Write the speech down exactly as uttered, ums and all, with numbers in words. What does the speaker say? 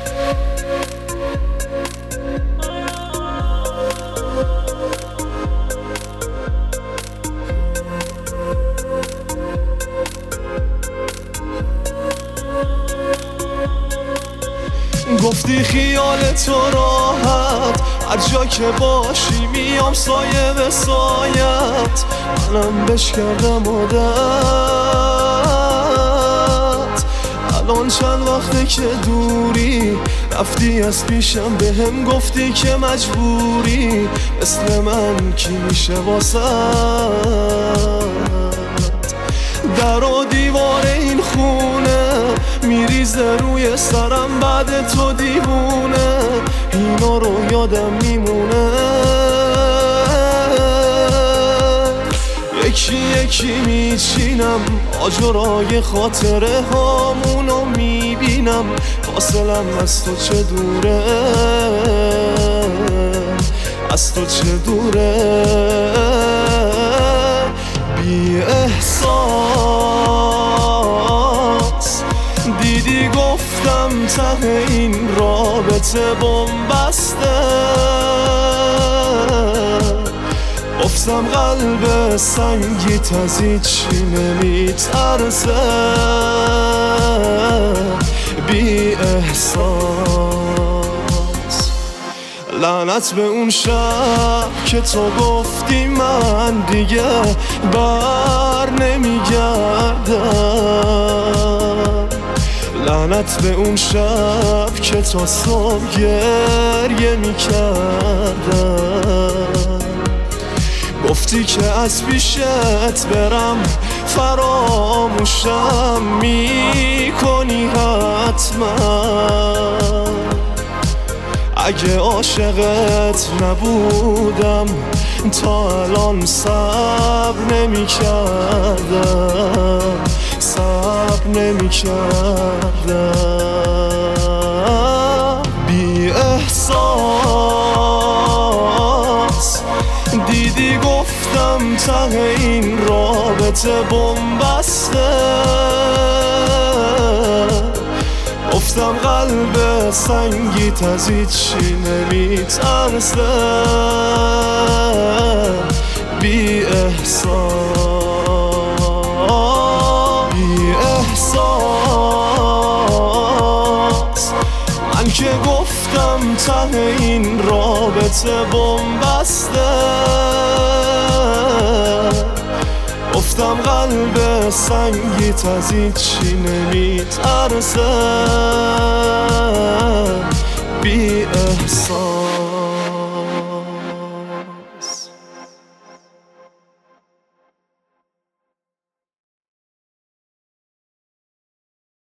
گفتی خیال تو راحت هر جا که باشی میام سایه به سایت، منم بش کردم عادت. الان چند وقته که دوری رفتی از پیشم، به هم گفتی که مجبوری مثل من کی میشه واسه در و دیوار این خونه میریزه روی سرم بعد تو دیوونه، اینا رو یادم میمونه. یکی یکی میچینم آجرای خاطره هامونو میبینم، فاصلم از تو چه دوره، از تو چه دوره. بی احساس دیدی گفتم ته این رابطه بن‌بسته، گفتم قلب سنگیت از هیچی نمیترسه. بی احساس لعنت به اون شب که تو گفتی من دیگه بر نمیگردم، لعنت به اون شب که تا صبح گریه میکردم. گفتی که از پیشت برم فراموشم میکنی حتما، اگه عاشقت نبودم تا الان صبر نمی کردم، صبر نمی کردم. بی احساس دیدی گفتم ته این رابطه بن‌بسته، گفتم قلب سنگیت از هیچی نمیترسه. بی احساس بی احساس من که گفتم ته این رابطه بن‌بسته، گفتم قلب سنگیت از هیچی نمیترسه. بی احساس